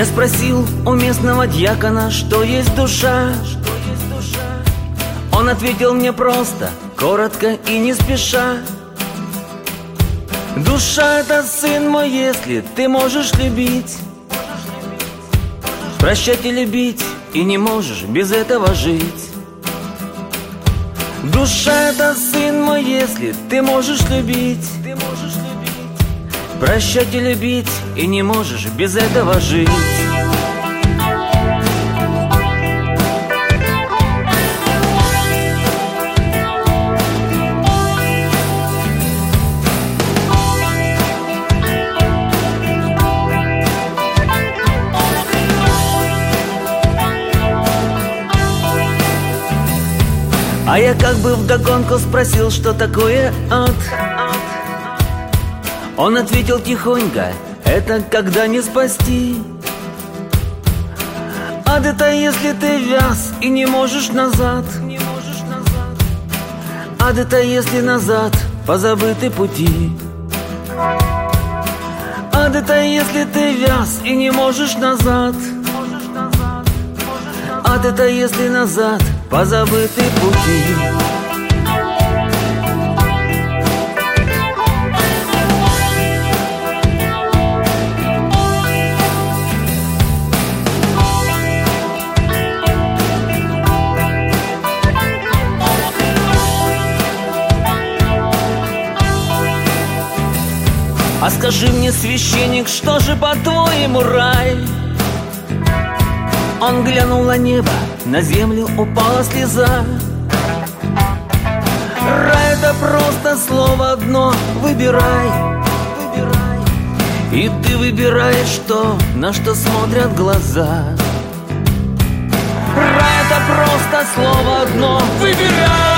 Я спросил у местного дьякона, что есть душа. Он ответил мне просто, коротко и не спеша: душа — это, сын мой, если ты можешь любить, прощать и любить, и не можешь без этого жить. Душа — это, сын мой, если ты можешь любить, прощать и любить, и не можешь без этого жить. А я как бы вдогонку спросил, что такое ад. Он ответил тихонько: это когда не спасти. Ад — это если ты вяз и не можешь назад. Ад — это если назад позабыты пути. Ад — это если ты вяз и не можешь назад. Ад — это если назад позабыты пути. А скажи мне, священник, что же по-твоему рай? Он глянул на небо, на землю упала слеза. Рай — это просто слово одно: выбирай. И ты выбираешь то, на что смотрят глаза. Рай — это просто слово одно: выбирай.